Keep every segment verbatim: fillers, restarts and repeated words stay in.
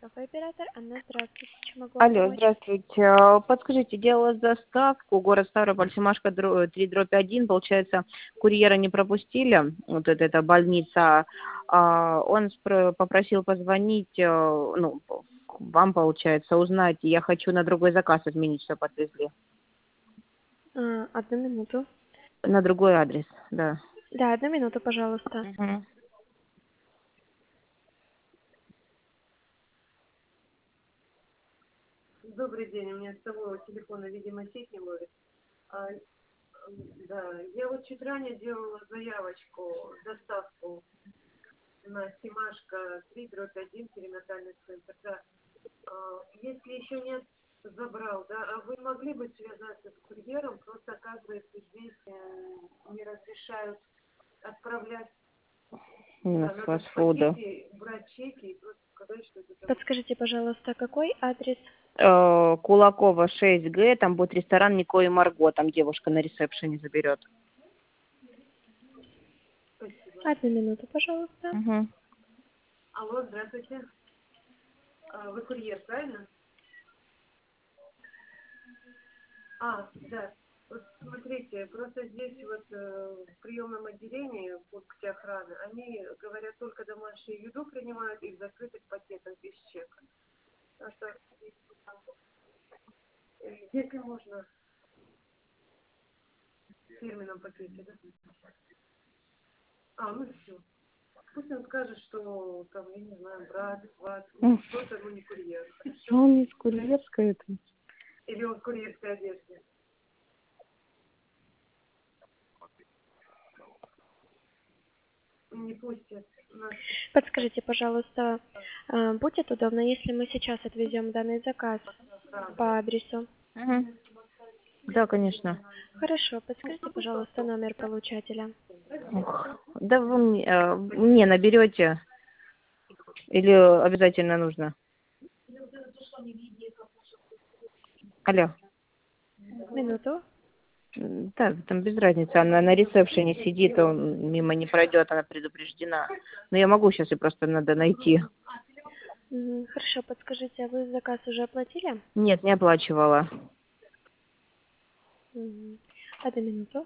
Сотовый оператор. Анна, здравствуйте. Чем могу вам Алло, помочь? здравствуйте. А, Подскажите, делала доставку, город Ставрополь, Семашко, три дробь один, получается, курьера не пропустили, вот это, это больница, а, он спро- попросил позвонить, э, ну, вам, получается, узнать, я хочу на другой заказ изменить, что подвезли, А, одну минуту. на другой адрес, да. Да, одну минуту, пожалуйста. Мгм. Добрый день, у меня с того телефона, видимо, сеть не ловит. А, м, да, я вот чуть ранее делала заявочку, доставку на Семашко три дробь один, перинатальный центр, да. А, если еще нет, забрал, да, а вы могли бы связаться с курьером, просто оказывается здесь э, не разрешают отправлять, Именно да, с надо в фастфуда. пакете брать чеки и просто сказать, что это там. Подскажите, пожалуйста, какой адрес? Э, Кулакова шесть Г, там будет ресторан Нико и Марго, там девушка на ресепшене заберет. Спасибо. Одну минуту, пожалуйста. Угу. Алло, здравствуйте. А, вы курьер, правильно? А, да. Вот смотрите, просто здесь вот э, в приемном отделении в пункте охраны, они говорят, только домашнюю еду принимают и в закрытых пакетах без чека. А так, э, если можно, в фирменном пакете, да? А, ну все. Пусть он скажет, что там, я не знаю, брат, сват, ну, что-то, ну не курьер. Хорошо? Он не с курьерской это. Или он в курьерской одежде. Не пустят нас. Подскажите, пожалуйста, а, будет удобно, если мы сейчас отвезем данный заказ по адресу? Угу. Да, конечно. Хорошо, подскажите, пожалуйста, номер получателя. Ух. Да вы мне, э, мне наберете или обязательно нужно? Алло. Минуту. М, Да, там без разницы, она на ресепшене сидит, он мимо не пройдет, она предупреждена. Но я могу сейчас, и просто надо найти. Мгм. Хорошо, подскажите, а вы заказ уже оплатили? Нет, не оплачивала. Мгм. Одну минуту.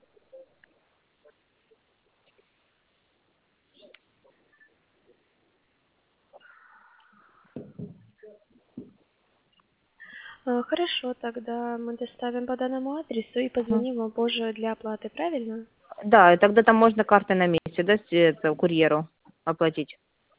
А, Хорошо, тогда мы доставим по данному адресу и Мгм. позвоним вам позже для оплаты, правильно? Да, и тогда там можно картой на месте, да, с- это, курьеру оплатить?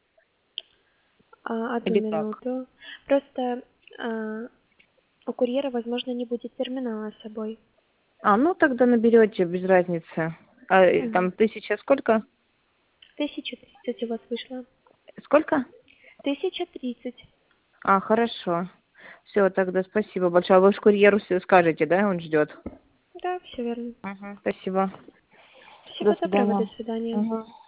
А, одну Или как? минуту. Просто а, у курьера, возможно, не будет терминала с собой. А, ну тогда наберете, без разницы. А, э, Мгм. там тысяча сколько? тысяча тридцать у вас вышло. Сколько? Тысяча тридцать. А, хорошо. Все, тогда спасибо большое. А вы ж курьеру всё скажете, да, он ждет? Да, все верно. Угу. Спасибо. До Всего доброго, до свидания. свидания. Угу.